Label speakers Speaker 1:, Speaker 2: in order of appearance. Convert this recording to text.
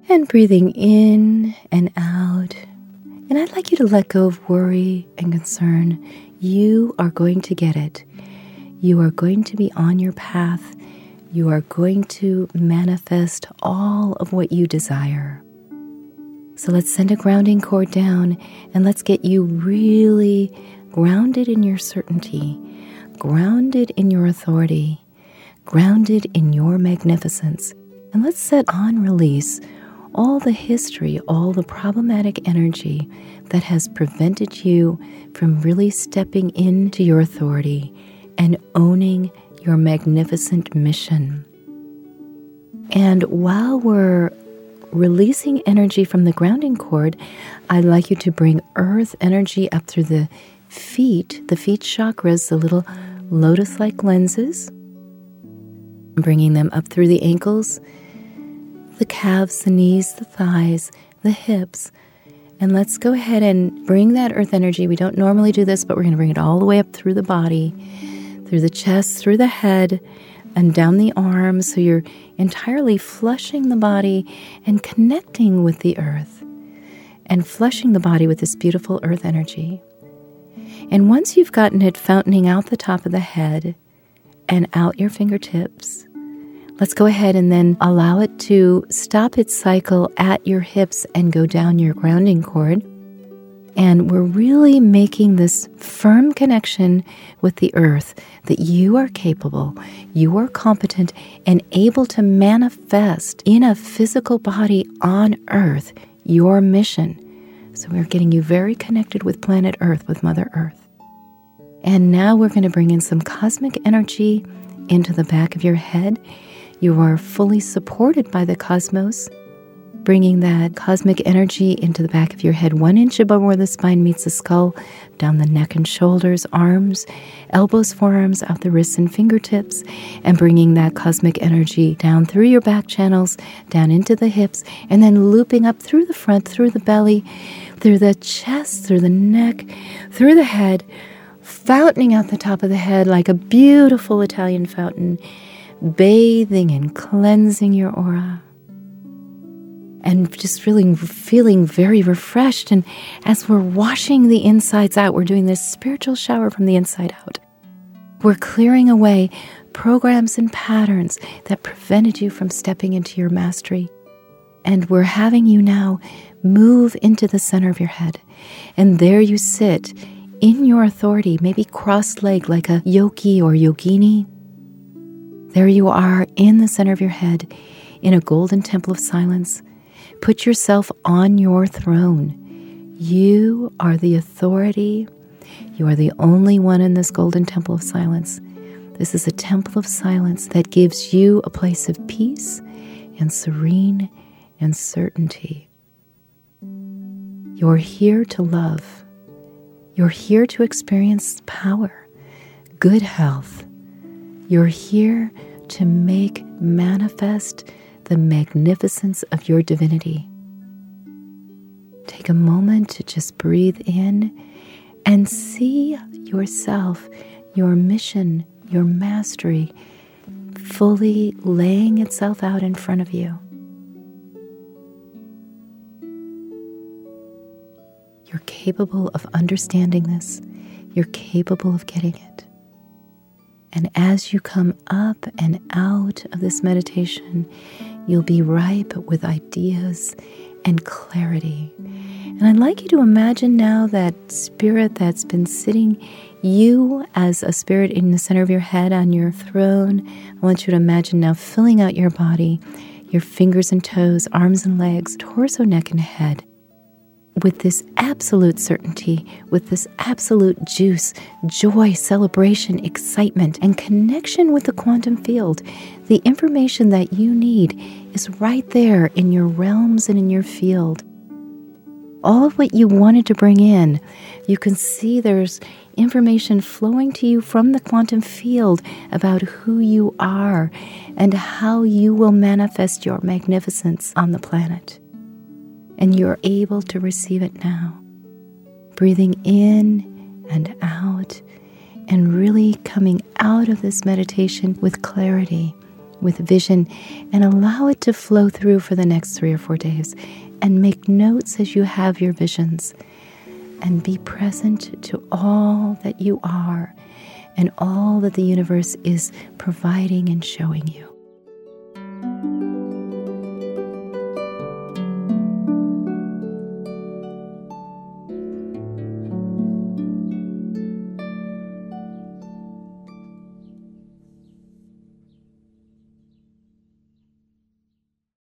Speaker 1: And breathing in and out. And I'd like you to let go of worry and concern. You are going to get it. You are going to be on your path. You are going to manifest all of what you desire. So let's send a grounding cord down and let's get you really grounded in your certainty, grounded in your authority, grounded in your magnificence. And let's set on release all the history, all the problematic energy that has prevented you from really stepping into your authority and owning your magnificent mission. And while we're releasing energy from the grounding cord, I'd like you to bring earth energy up through the feet chakras, the little lotus-like lenses, bringing them up through the ankles, the calves, the knees, the thighs, the hips. And let's go ahead and bring that earth energy. We don't normally do this, but we're going to bring it all the way up through the body, through the chest, through the head, and down the arms. So you're entirely flushing the body and connecting with the earth and flushing the body with this beautiful earth energy. And once you've gotten it fountaining out the top of the head and out your fingertips, let's go ahead and then allow it to stop its cycle at your hips and go down your grounding cord. And we're really making this firm connection with the earth that you are capable, you are competent, and able to manifest in a physical body on earth your mission. So we're getting you very connected with planet Earth, with Mother Earth. And now we're going to bring in some cosmic energy into the back of your head. You are fully supported by the cosmos, bringing that cosmic energy into the back of your head 1 inch above where the spine meets the skull, down the neck and shoulders, arms, elbows, forearms, out the wrists and fingertips, and bringing that cosmic energy down through your back channels, down into the hips, and then looping up through the front, through the belly, through the chest, through the neck, through the head, fountaining out the top of the head like a beautiful Italian fountain, bathing and cleansing your aura. And just really feeling very refreshed. And as we're washing the insides out, we're doing this spiritual shower from the inside out. We're clearing away programs and patterns that prevented you from stepping into your mastery. And we're having you now move into the center of your head. And there you sit in your authority, maybe cross-legged like a yogi or yogini. There you are in the center of your head in a golden temple of silence. Put yourself on your throne. You are the authority. You are the only one in this golden temple of silence. This is a temple of silence that gives you a place of peace and serene and certainty. You're here to love. You're here to experience power, good health. You're here to make manifest the magnificence of your divinity. Take a moment to just breathe in and see yourself, your mission, your mastery, fully laying itself out in front of you. You're capable of understanding this. You're capable of getting it. And as you come up and out of this meditation, you'll be ripe with ideas and clarity. And I'd like you to imagine now that spirit that's been sitting, you as a spirit in the center of your head on your throne. I want you to imagine now filling out your body, your fingers and toes, arms and legs, torso, neck, and head, with this absolute certainty, with this absolute juice, joy, celebration, excitement, and connection with the quantum field. The information that you need is right there in your realms and in your field. All of what you wanted to bring in, you can see there's information flowing to you from the quantum field about who you are and how you will manifest your magnificence on the planet. And you're able to receive it now. Breathing in and out, and really coming out of this meditation with clarity, with vision, and allow it to flow through for the next 3 or 4 days. And make notes as you have your visions. And be present to all that you are and all that the universe is providing and showing you.